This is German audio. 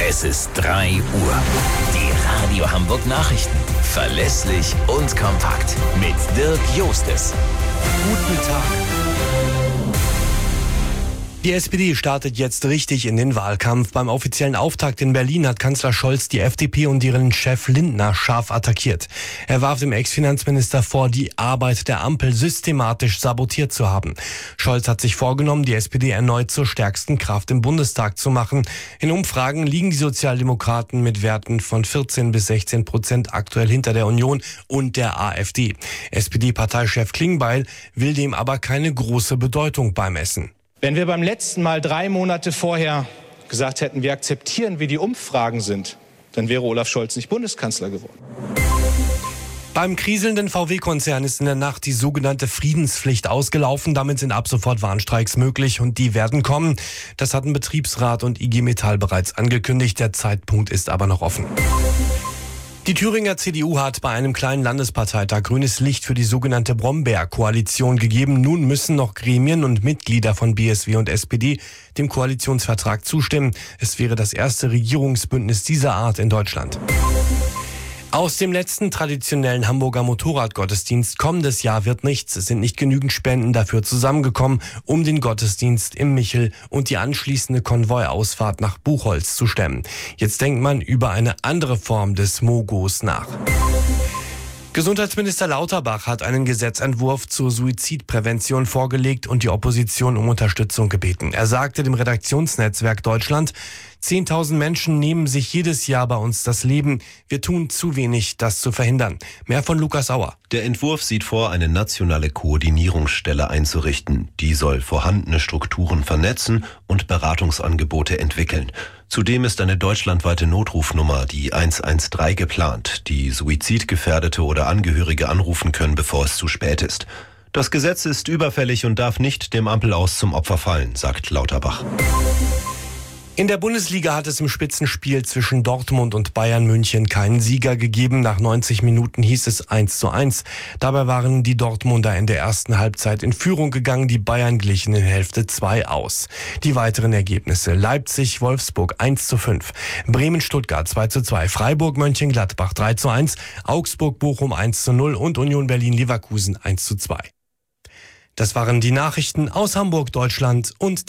Es ist 3 Uhr. Die Radio Hamburg Nachrichten. Verlässlich und kompakt. Mit Dirk Jostes. Guten Tag. Die SPD startet jetzt richtig in den Wahlkampf. Beim offiziellen Auftakt in Berlin hat Kanzler Scholz die FDP und ihren Chef Lindner scharf attackiert. Er warf dem Ex-Finanzminister vor, die Arbeit der Ampel systematisch sabotiert zu haben. Scholz hat sich vorgenommen, die SPD erneut zur stärksten Kraft im Bundestag zu machen. In Umfragen liegen die Sozialdemokraten mit Werten von 14-16% aktuell hinter der Union und der AfD. SPD-Parteichef Klingbeil will dem aber keine große Bedeutung beimessen. Wenn wir beim letzten Mal 3 Monate vorher gesagt hätten, wir akzeptieren, wie die Umfragen sind, dann wäre Olaf Scholz nicht Bundeskanzler geworden. Beim kriselnden VW-Konzern ist in der Nacht die sogenannte Friedenspflicht ausgelaufen. Damit sind ab sofort Warnstreiks möglich und die werden kommen. Das hatten Betriebsrat und IG Metall bereits angekündigt. Der Zeitpunkt ist aber noch offen. Die Thüringer CDU hat bei einem kleinen Landesparteitag grünes Licht für die sogenannte Brombeer-Koalition gegeben. Nun müssen noch Gremien und Mitglieder von BSW und SPD dem Koalitionsvertrag zustimmen. Es wäre das erste Regierungsbündnis dieser Art in Deutschland. Aus dem letzten traditionellen Hamburger Motorradgottesdienst kommendes Jahr wird nichts. Es sind nicht genügend Spenden dafür zusammengekommen, um den Gottesdienst im Michel und die anschließende Konvoiausfahrt nach Buchholz zu stemmen. Jetzt denkt man über eine andere Form des Mogos nach. Gesundheitsminister Lauterbach hat einen Gesetzentwurf zur Suizidprävention vorgelegt und die Opposition um Unterstützung gebeten. Er sagte dem Redaktionsnetzwerk Deutschland, 10.000 Menschen nehmen sich jedes Jahr bei uns das Leben. Wir tun zu wenig, das zu verhindern. Mehr von Lukas Auer. Der Entwurf sieht vor, eine nationale Koordinierungsstelle einzurichten. Die soll vorhandene Strukturen vernetzen und Beratungsangebote entwickeln. Zudem ist eine deutschlandweite Notrufnummer, die 113, geplant, die Suizidgefährdete oder Angehörige anrufen können, bevor es zu spät ist. Das Gesetz ist überfällig und darf nicht dem Ampelaus zum Opfer fallen, sagt Lauterbach. In der Bundesliga hat es im Spitzenspiel zwischen Dortmund und Bayern München keinen Sieger gegeben. Nach 90 Minuten hieß es 1:1. Dabei waren die Dortmunder in der ersten Halbzeit in Führung gegangen. Die Bayern glichen in Hälfte 2 aus. Die weiteren Ergebnisse: Leipzig-Wolfsburg 1:5, Bremen-Stuttgart 2:2, Freiburg-Mönchengladbach 3:1, Augsburg-Bochum 1:0 und Union Berlin-Leverkusen 1:2. Das waren die Nachrichten aus Hamburg, Deutschland und